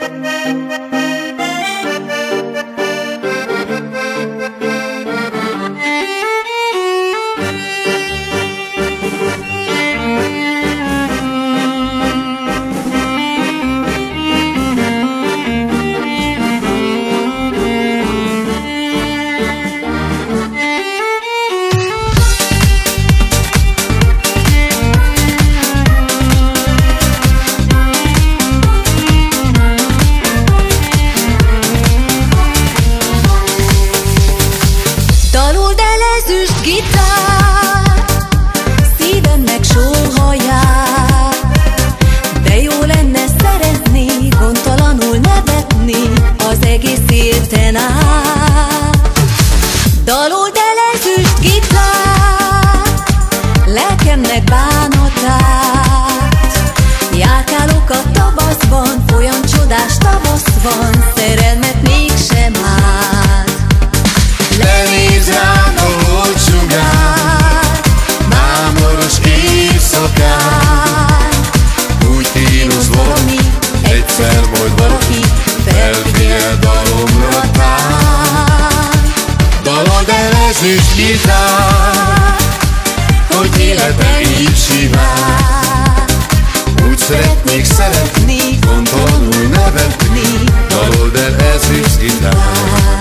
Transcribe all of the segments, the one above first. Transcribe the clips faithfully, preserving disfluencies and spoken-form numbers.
Gitár, szívemnek sóhajár, de jó lenne szeretni, gondtalanul nevetni az egész életen át. Dalol, de lezüst gitár, lelkemnek bánatát. Járkálok a tavaszban, olyan csodás tavasz van, szerelmet mégsem árt. Lenéz rám a holdsugár, mámoros éjszakán, úgy kínos valami, egyszer majd valaki felfigyel dalomra tán. Dalod el ezüst gitár, hogy életem így simán. Úgy szeretnék szeretni, gondtalanul nevetni, dalod el ezüst gitár.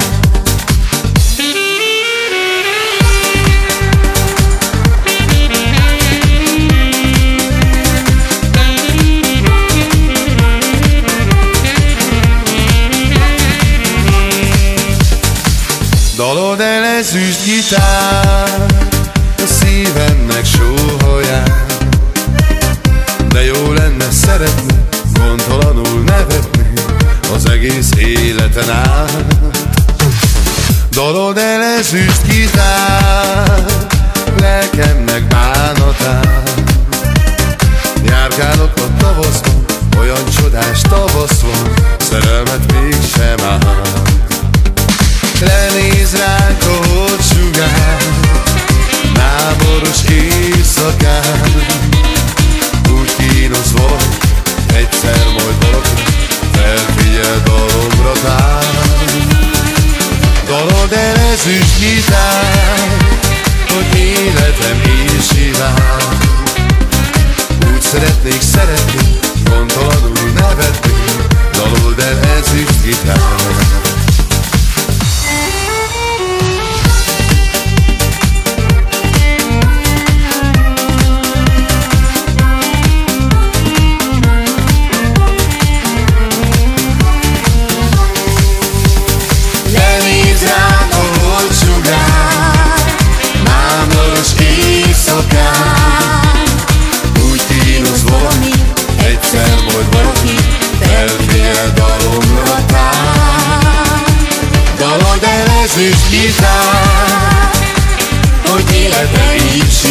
Dalod el ezüst gitár, a szívemnek sóhajár, de jó lenne szeretni, gondtalanul nevetni az egész életen át. Dalod el ezüst gitár, lelkemnek bánatát. Járkálok a tavaszban, olyan csodás tavasz van, szerelmet mégsem árt. Lenéz ránk a holdsugár, mámoros éjszakán, úgy kínos valami, egyszer majd valaki felfigyel dalomra tán. Dalod el ezüst gitár, hogy életem így simán. Úgy szeretnék szeretni, gondtalanul nevetni, dalod el ezüst gitár. Úgy kínos valami, egyszer majd valaki felfigyel dalomra tán. Dalod el ezüst gitár, hogy életem így